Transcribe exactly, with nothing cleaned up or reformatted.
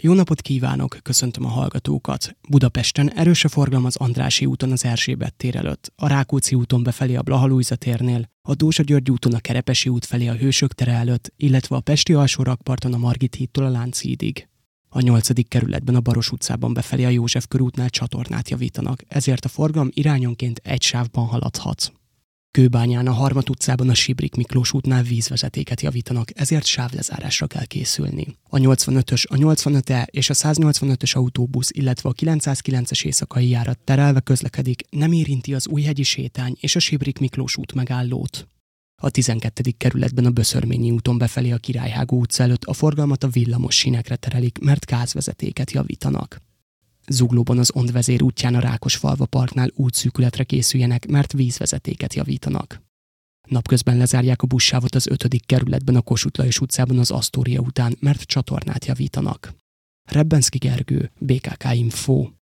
Jó napot kívánok, köszöntöm a hallgatókat. Budapesten erős a forgalom az Andrássy úton az Erzsébet tér előtt, a Rákóczi úton befelé a Blaha-Lujza térnél, a Dózsa-György úton a Kerepesi út felé a Hősök tere előtt, illetve a Pesti alsórakparton a Margit hídtól a Lánchídig. A nyolcadik kerületben a Baros utcában befelé a József körútnál csatornát javítanak, ezért a forgalom irányonként egy sávban haladhat. Kőbányán a Harmat utcában a Sibrik Miklós útnál vízvezetéket javítanak, ezért sávlezárásra kell készülni. A nyolcvanötös, a nyolcvanöt E és a száznyolcvanötös autóbusz, illetve a kilencszázkilences éjszakai járat terelve közlekedik, nem érinti az Újhegyi sétány és a Sibrik Miklós út megállót. A tizenkettedik kerületben a Böszörményi úton befelé a Királyhágó utca előtt a forgalmat a villamos sínekre terelik, mert gázvezetéket javítanak. Zuglóban az Ondvezér útján a Rákosfalva parknál útszűkületre készüljenek, mert vízvezetéket javítanak. Napközben lezárják a buszsávot az ötödik kerületben a Kossuth Lajos utcában az Asztória után, mert csatornát javítanak. Rebbenszky Gergő, bé ká ká Info.